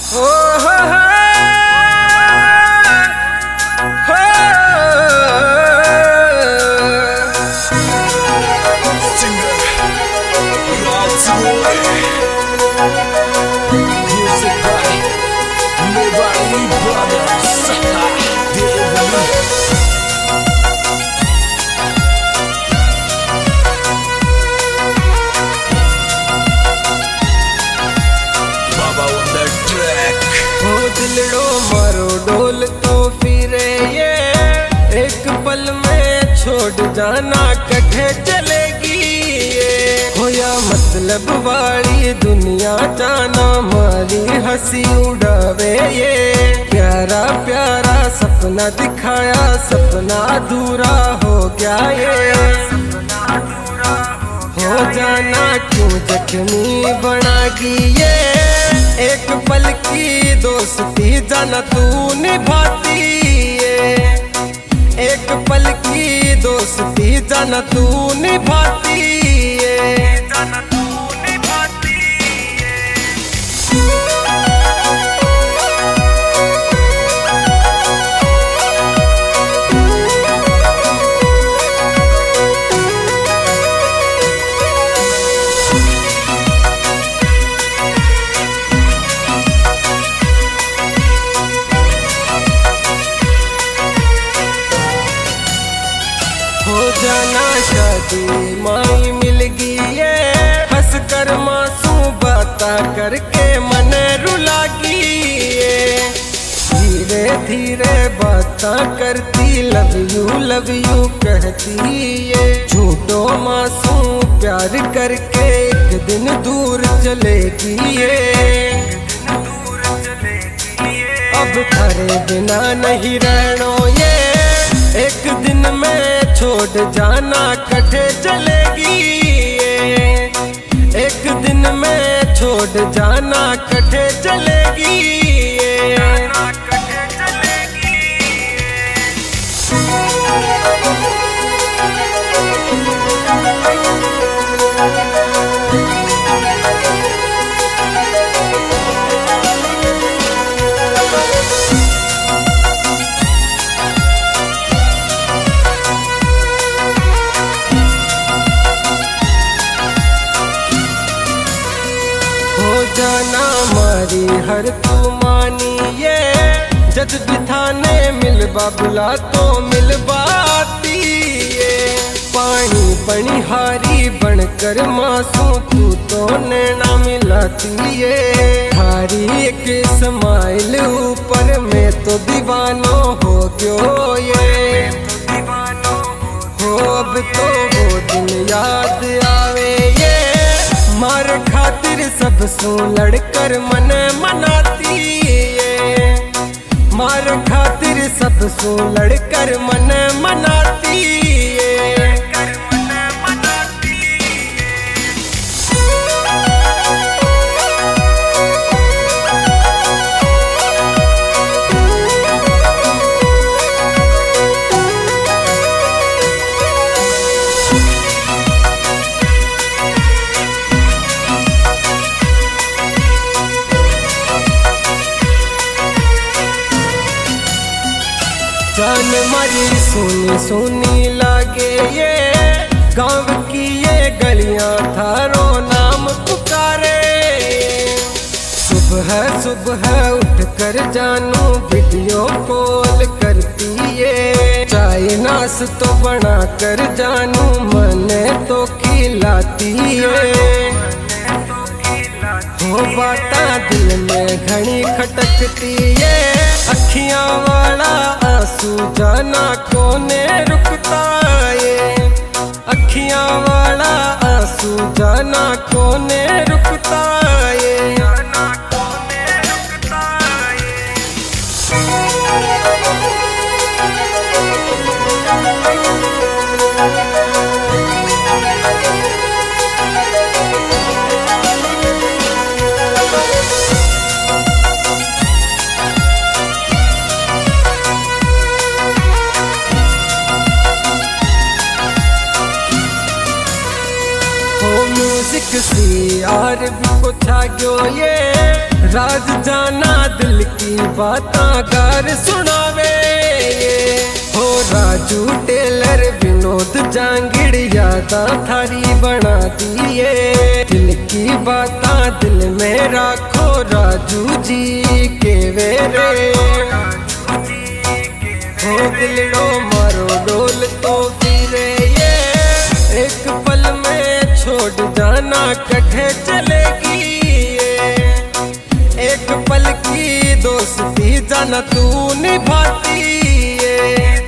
हो हो हो हो Singer Ratsuri Music by Mebari Brothers Devali Baba on the track हो दिलड़ो मारो डोल तो फिरे ये एक पल में छोड़ जाना कठे चलेगी ये होया मतलब वाली दुनिया जाना मारी हंसी उड़ावे ये प्यारा प्यारा सपना दिखाया सपना अधूरा हो गया ये हो जाना क्यों जख्मी बनागी ये एक पल की दोस्ती जाना तू निभाती ये एक पल की दोस्ती जाना तू निभाती ये जाना तू निभाती हो जाना शादी माई मिल गई ये हंस कर मासूम बाता करके मन रुलागी ये धीरे धीरे बाता करती लव यू कहती ये झूठो मासूम प्यार करके एक दिन दूर चलेगी ये अब थारे बिना नहीं रहना ये एक दिन में छोड़ जाना कठे चलेगी ये एक दिन में छोड़ जाना कठे चलेगी ये हो जाना मारी हर तू मानी ये जद बिठाने मिलबा बुला तो मिलबाती ये पानी पनिहारी बनकर मासूम तू तो नैना मिलाती ये हारी एक स्माइल ऊपर में तो दीवानो हो गयो ये हो अब तो वो दिन याद आवे ये मार खातिर सब सो लड़कर मन मनाती ये मार खातिर सब सो लड़कर मन मनाती ये जान मारी सोनी सोनी लागे ये गांव की ये गलियां थारो नाम पुकारे सुबह सुबह उठ कर जानू वीडियो कॉल करती ये चाय नाश तो बना कर जानू मने तो खिलाती ये हो बाता दिल में घनी खटकती ये अखियां वाला आंसू जाना कोने रुकता ये अखियां वाला आंसू जाना कोने रुकता ये म्यूजिक सी आर भी को छाग्यो ये राज जाना दिल की बातां घर सुनावे हो राजू टेलर विनोद जांगिड़ यादा थारी बना दिए। दिल की बातां दिल में राखो राजू जी के वेरे हो दिलड़ो मारो डोल तो फिरे ये एक पल में छोड़ जाना कठे चलेगी ये एक पल की दोस्ती जाना तू निभाती है।